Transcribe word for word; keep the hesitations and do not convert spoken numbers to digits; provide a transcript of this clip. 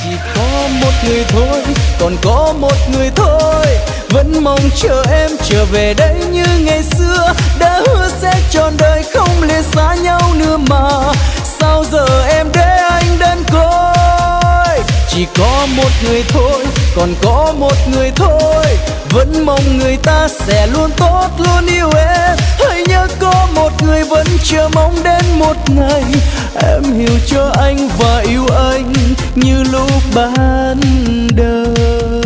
Chỉ có một người thôi, còn có một người thôi, vẫn mong chờ em trở về đây như ngày xưa. Đã hứa sẽ trọn đời không lìa xa nhau nữa mà sao giờ em để anh đơn côi. Chỉ có một người thôi, còn có một người thôi, vẫn mong người ta sẽ luôn tốt luôn yêu em. Hãy nhớ có một người vẫn chờ mong đến một ngày em hiểu cho anh và yêu anh như lúc ban đầu.